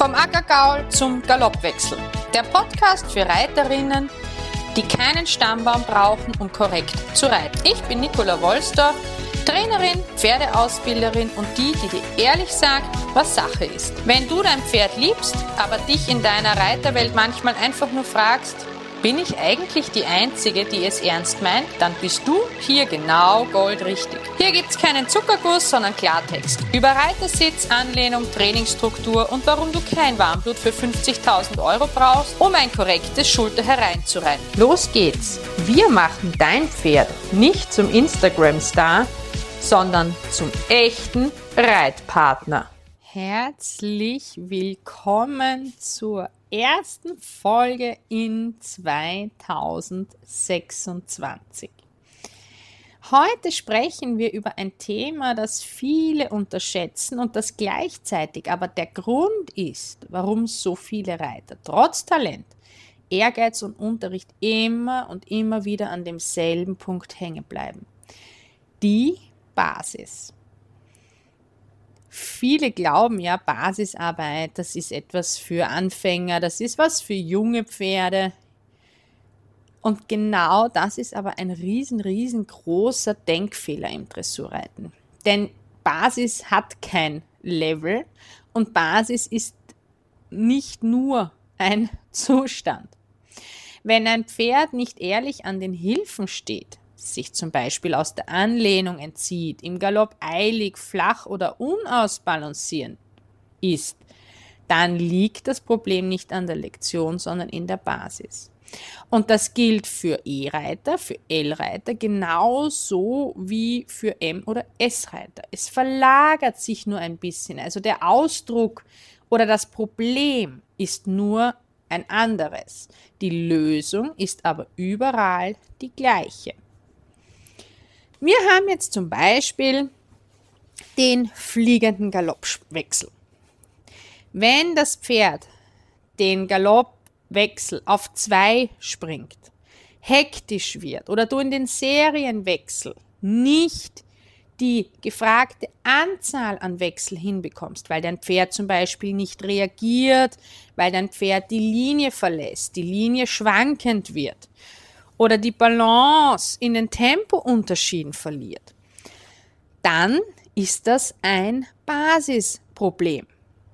Vom Ackergaul zum Galoppwechsel. Der Podcast für Reiterinnen, die keinen Stammbaum brauchen, um korrekt zu reiten. Ich bin Nicola Wolsdorf, Trainerin, Pferdeausbilderin und die dir ehrlich sagt, was Sache ist. Wenn du dein Pferd liebst, aber dich in deiner Reiterwelt manchmal einfach nur fragst, bin ich eigentlich die Einzige, die es ernst meint, dann bist du hier genau goldrichtig. Hier gibt's keinen Zuckerguss, sondern Klartext. Über Reitersitz, Anlehnung, Trainingsstruktur und warum du kein Warmblut für 50.000 € brauchst, um ein korrektes Schulter hereinzureiten. Los geht's! Wir machen dein Pferd nicht zum Instagram-Star, sondern zum echten Reitpartner. Herzlich willkommen zur ersten Folge in 2026. Heute sprechen wir über ein Thema, das viele unterschätzen und das gleichzeitig aber der Grund ist, warum so viele Reiter trotz Talent, Ehrgeiz und Unterricht immer und immer wieder an demselben Punkt hängen bleiben. Die Basis. Viele glauben ja, Basisarbeit, das ist etwas für Anfänger, das ist was für junge Pferde. Und genau das ist aber ein riesengroßer Denkfehler im Dressurreiten. Denn Basis hat kein Level und Basis ist nicht nur ein Zustand. Wenn ein Pferd nicht ehrlich an den Hilfen steht, sich zum Beispiel aus der Anlehnung entzieht, im Galopp eilig, flach oder unausbalanciert ist, dann liegt das Problem nicht an der Lektion, sondern in der Basis. Und das gilt für E-Reiter, für L-Reiter, genauso wie für M- oder S-Reiter. Es verlagert sich nur ein bisschen. Also der Ausdruck oder das Problem ist nur ein anderes. Die Lösung ist aber überall die gleiche. Wir haben jetzt zum Beispiel den fliegenden Galoppwechsel. Wenn das Pferd den Galoppwechsel auf 2 springt, hektisch wird oder du in den Serienwechsel nicht die gefragte Anzahl an Wechsel hinbekommst, weil dein Pferd zum Beispiel nicht reagiert, weil dein Pferd die Linie verlässt, die Linie schwankend wird, oder die Balance in den Tempounterschieden verliert, dann ist das ein Basisproblem.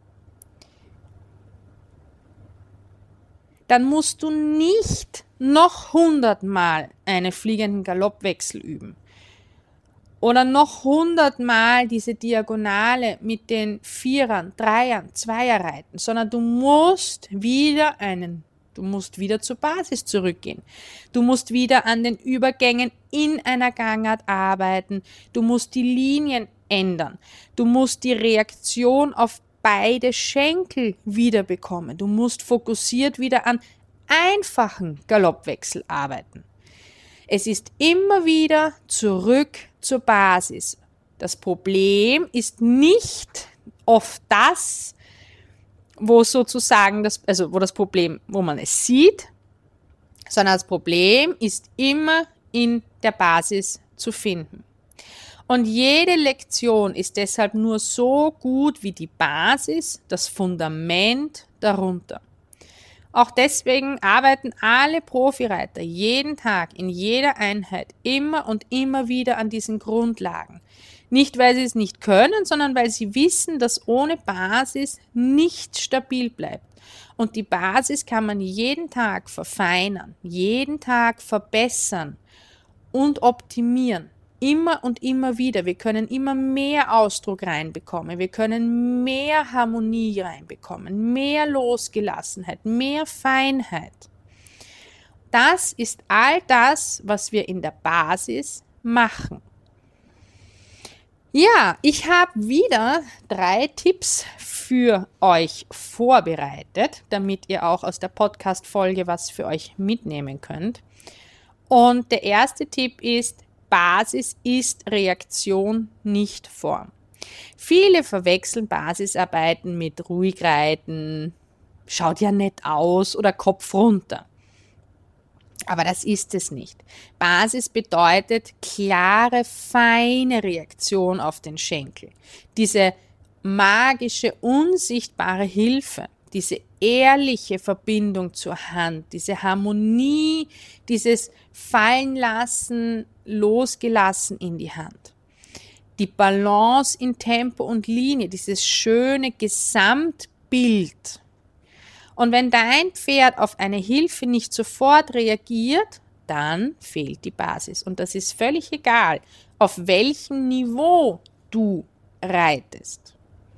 Dann musst du nicht noch 100-mal einen fliegenden Galoppwechsel üben oder noch 100-mal diese Diagonale mit den Vierern, Dreiern, Zweier reiten, sondern du musst wieder zur Basis zurückgehen. Du musst wieder an den Übergängen in einer Gangart arbeiten. Du musst die Linien ändern. Du musst die Reaktion auf beide Schenkel wieder bekommen. Du musst fokussiert wieder an einfachen Galoppwechsel arbeiten. Es ist immer wieder zurück zur Basis. Das Problem ist nicht oft das, wo man es sieht, sondern das Problem ist immer in der Basis zu finden. Und jede Lektion ist deshalb nur so gut wie die Basis, das Fundament darunter. Auch deswegen arbeiten alle Profireiter jeden Tag, in jeder Einheit, immer und immer wieder an diesen Grundlagen. Nicht, weil sie es nicht können, sondern weil sie wissen, dass ohne Basis nichts stabil bleibt. Und die Basis kann man jeden Tag verfeinern, jeden Tag verbessern und optimieren. Immer und immer wieder. Wir können immer mehr Ausdruck reinbekommen. Wir können mehr Harmonie reinbekommen, mehr Losgelassenheit, mehr Feinheit. Das ist all das, was wir in der Basis machen. Ja, ich habe wieder 3 Tipps für euch vorbereitet, damit ihr auch aus der Podcast-Folge was für euch mitnehmen könnt. Und der erste Tipp ist, Basis ist Reaktion, nicht Form. Viele verwechseln Basisarbeiten mit Ruhigreiten, schaut ja nett aus oder Kopf runter. Aber das ist es nicht. Basis bedeutet klare, feine Reaktion auf den Schenkel. Diese magische, unsichtbare Hilfe. diese ehrliche Verbindung zur Hand, diese Harmonie, dieses Fallenlassen, losgelassen in die Hand. Die Balance in Tempo und Linie, dieses schöne Gesamtbild. Und wenn dein Pferd auf eine Hilfe nicht sofort reagiert, dann fehlt die Basis. Und das ist völlig egal, auf welchem Niveau du reitest.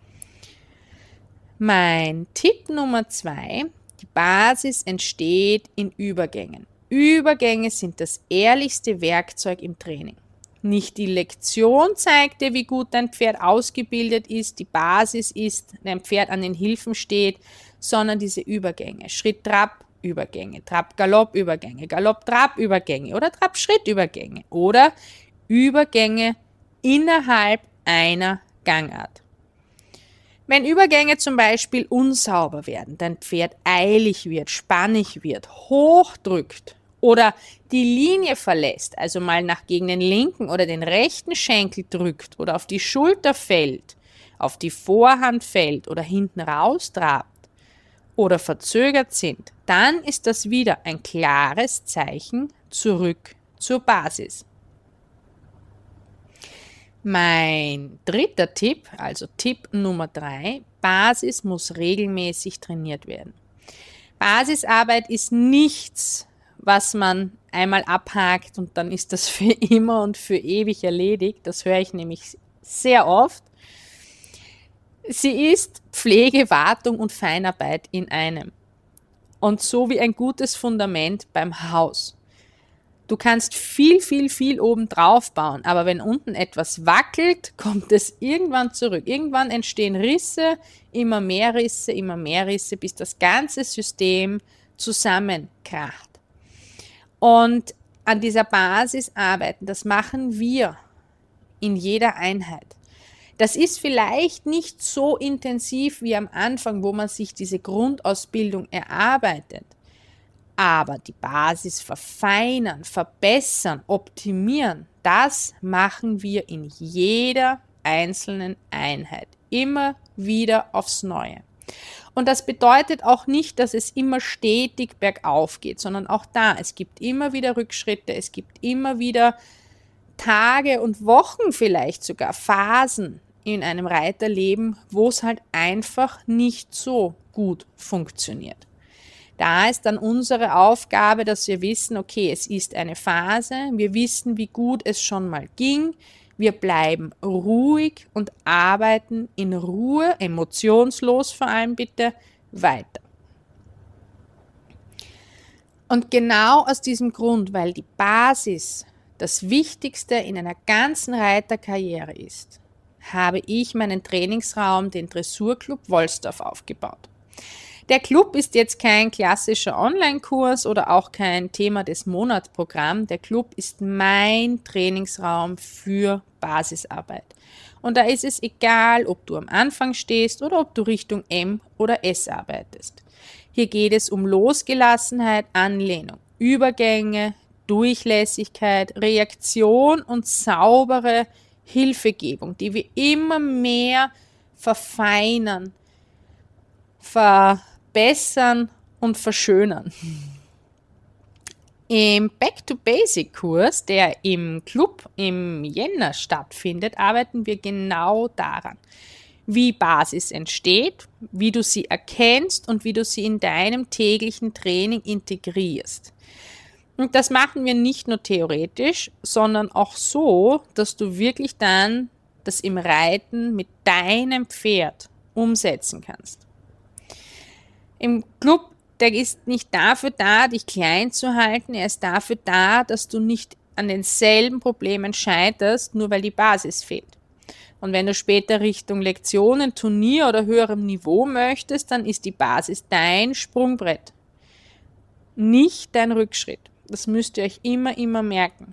Mein Tipp Nummer 2, die Basis entsteht in Übergängen. Übergänge sind das ehrlichste Werkzeug im Training. Nicht die Lektion zeigt dir, wie gut dein Pferd ausgebildet ist, die Basis ist, dein Pferd an den Hilfen steht, sondern diese Übergänge. Schritt-Trab-Übergänge, Trab-Galopp-Übergänge, Galopp-Trab-Übergänge oder Trab-Schritt-Übergänge oder Übergänge innerhalb einer Gangart. Wenn Übergänge zum Beispiel unsauber werden, dein Pferd eilig wird, spannig wird, hochdrückt oder die Linie verlässt, also mal gegen den linken oder den rechten Schenkel drückt oder auf die Schulter fällt, auf die Vorhand fällt oder hinten raustrabt oder verzögert sind, dann ist das wieder ein klares Zeichen zurück zur Basis. Mein dritter Tipp, also Tipp Nummer 3, Basis muss regelmäßig trainiert werden. Basisarbeit ist nichts, was man einmal abhakt und dann ist das für immer und für ewig erledigt. Das höre ich nämlich sehr oft. Sie ist Pflege, Wartung und Feinarbeit in einem. Und so wie ein gutes Fundament beim Haus. Du kannst viel oben drauf bauen, aber wenn unten etwas wackelt, kommt es irgendwann zurück. Irgendwann entstehen Risse, immer mehr Risse, bis das ganze System zusammenkracht. Und an dieser Basis arbeiten, das machen wir in jeder Einheit. Das ist vielleicht nicht so intensiv wie am Anfang, wo man sich diese Grundausbildung erarbeitet. Aber die Basis verfeinern, verbessern, optimieren, das machen wir in jeder einzelnen Einheit. Immer wieder aufs Neue. Und das bedeutet auch nicht, dass es immer stetig bergauf geht, sondern auch da, es gibt immer wieder Rückschritte, es gibt immer wieder Tage und Wochen, vielleicht sogar Phasen in einem Reiterleben, wo es halt einfach nicht so gut funktioniert. Da ist dann unsere Aufgabe, dass wir wissen, okay, es ist eine Phase, wir wissen, wie gut es schon mal ging, wir bleiben ruhig und arbeiten in Ruhe, emotionslos vor allem bitte, weiter. Und genau aus diesem Grund, weil die Basis das Wichtigste in einer ganzen Reiterkarriere ist, habe ich meinen Trainingsraum, den Dressurclub Wolfsdorf, aufgebaut. Der Club ist jetzt kein klassischer Online-Kurs oder auch kein Thema des Monatsprogramms. Der Club ist mein Trainingsraum für Basisarbeit. Und da ist es egal, ob du am Anfang stehst oder ob du Richtung M oder S arbeitest. Hier geht es um Losgelassenheit, Anlehnung, Übergänge, Durchlässigkeit, Reaktion und saubere Hilfegebung, die wir immer mehr verfeinern, verbessern und verschönern. Im Back-to-Basic-Kurs, der im Club im Jänner stattfindet, arbeiten wir genau daran, wie Basis entsteht, wie du sie erkennst und wie du sie in deinem täglichen Training integrierst. Und das machen wir nicht nur theoretisch, sondern auch so, dass du wirklich dann das im Reiten mit deinem Pferd umsetzen kannst. Im Club, der ist nicht dafür da, dich klein zu halten, er ist dafür da, dass du nicht an denselben Problemen scheiterst, nur weil die Basis fehlt. Und wenn du später Richtung Lektionen, Turnier oder höherem Niveau möchtest, dann ist die Basis dein Sprungbrett, nicht dein Rückschritt. Das müsst ihr euch immer merken.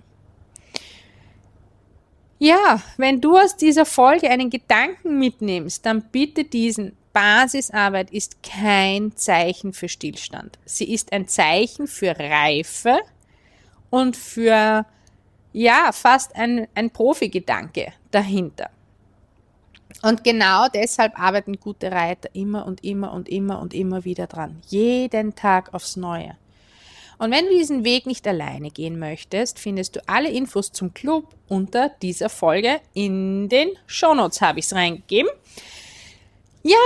Ja, wenn du aus dieser Folge einen Gedanken mitnimmst, dann bitte diesen: Basisarbeit ist kein Zeichen für Stillstand. Sie ist ein Zeichen für Reife und für, ja, fast ein Profi-Gedanke dahinter. Und genau deshalb arbeiten gute Reiter immer und immer und immer und immer wieder dran. Jeden Tag aufs Neue. Und wenn du diesen Weg nicht alleine gehen möchtest, findest du alle Infos zum Club unter dieser Folge. In den Shownotes habe ich es reingegeben. Ja,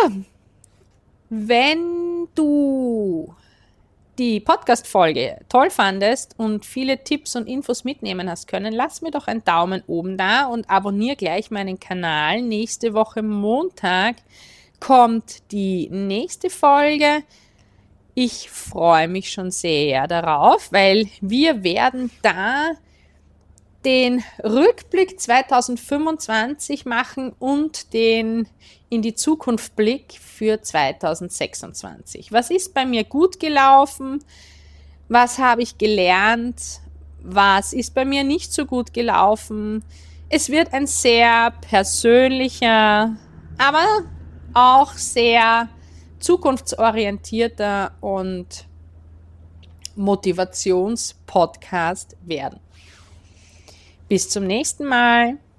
wenn du die Podcast-Folge toll fandest und viele Tipps und Infos mitnehmen hast können, lass mir doch einen Daumen oben da und abonniere gleich meinen Kanal. Nächste Woche Montag kommt die nächste Folge. Ich freue mich schon sehr darauf, weil wir werden da den Rückblick 2025 machen und den in die Zukunft Blick für 2026. Was ist bei mir gut gelaufen? Was habe ich gelernt? Was ist bei mir nicht so gut gelaufen? Es wird ein sehr persönlicher, aber auch sehr zukunftsorientierter und Motivationspodcast werden. Bis zum nächsten Mal.